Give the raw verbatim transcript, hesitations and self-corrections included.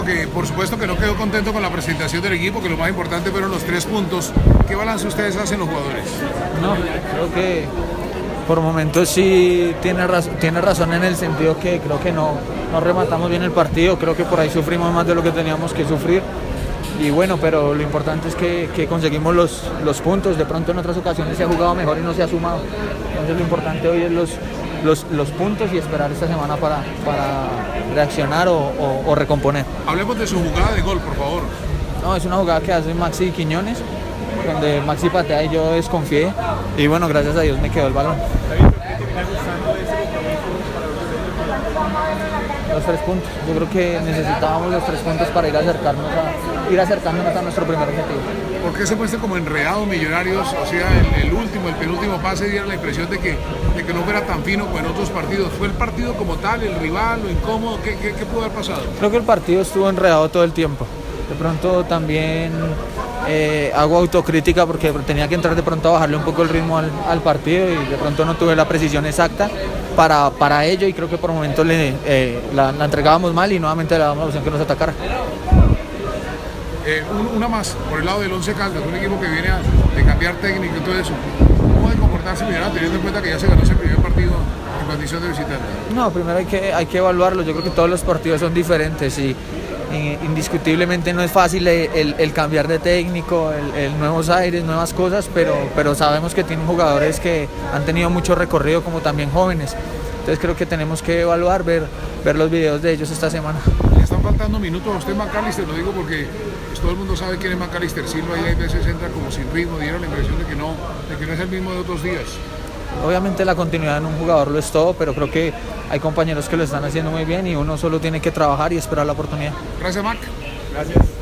Que por supuesto que no quedó contento con la presentación del equipo, que lo más importante fueron los tres puntos. ¿Qué balance ustedes hacen los jugadores? No, creo que por momentos sí tiene, raz tiene razón en el sentido que creo que no, no rematamos bien el partido, creo que por ahí sufrimos más de lo que teníamos que sufrir. Y bueno, pero lo importante es que, que conseguimos los, los puntos. De pronto en otras ocasiones se ha jugado mejor y no se ha sumado. Entonces lo importante hoy es los, los, los puntos y esperar esta semana para, para reaccionar o, o, o recomponer. Hablemos de su jugada de gol, por favor. No, es una jugada que hace Maxi Quiñones, donde Maxi patea y yo desconfié. Y bueno, gracias a Dios me quedó el balón. Los tres puntos. Yo creo que necesitábamos los tres puntos para ir, a acercarnos a, ir acercándonos a nuestro primer objetivo. ¿Por qué se muestra como enredado Millonarios? O sea, el, el último, el penúltimo pase diera la impresión de que, de que no fuera tan fino como en otros partidos. ¿Fue el partido como tal, el rival, lo incómodo? ¿Qué, qué, qué pudo haber pasado? Creo que el partido estuvo enredado todo el tiempo. De pronto también eh, hago autocrítica porque tenía que entrar de pronto a bajarle un poco el ritmo al, al partido y de pronto no tuve la precisión exacta para, para ello y creo que por momentos le, eh, la, la entregábamos mal y nuevamente le dábamos la opción que nos atacara. Eh, un, una más, por el lado del Once Caldas, un equipo que viene a, de cambiar técnico y todo eso. ¿Cómo debe comportarse Millonarios teniendo en cuenta que ya se ganó ese primer partido en condición de visitante? No, primero hay que, hay que evaluarlo. Yo creo que todos los partidos son diferentes y indiscutiblemente no es fácil el, el cambiar de técnico, el, el nuevos aires, nuevas cosas, pero, pero sabemos que tienen jugadores que han tenido mucho recorrido como también jóvenes. Entonces creo que tenemos que evaluar, ver, ver los videos de ellos esta semana. Le están faltando minutos a usted, McAllister, lo digo porque pues, todo el mundo sabe quién es McAllister Silva y a veces entra como sin ritmo, dieron la impresión de que no, de que no es el mismo de otros días. Obviamente la continuidad en un jugador lo es todo, pero creo que hay compañeros que lo están haciendo muy bien y uno solo tiene que trabajar y esperar la oportunidad. Gracias, Mac. Gracias.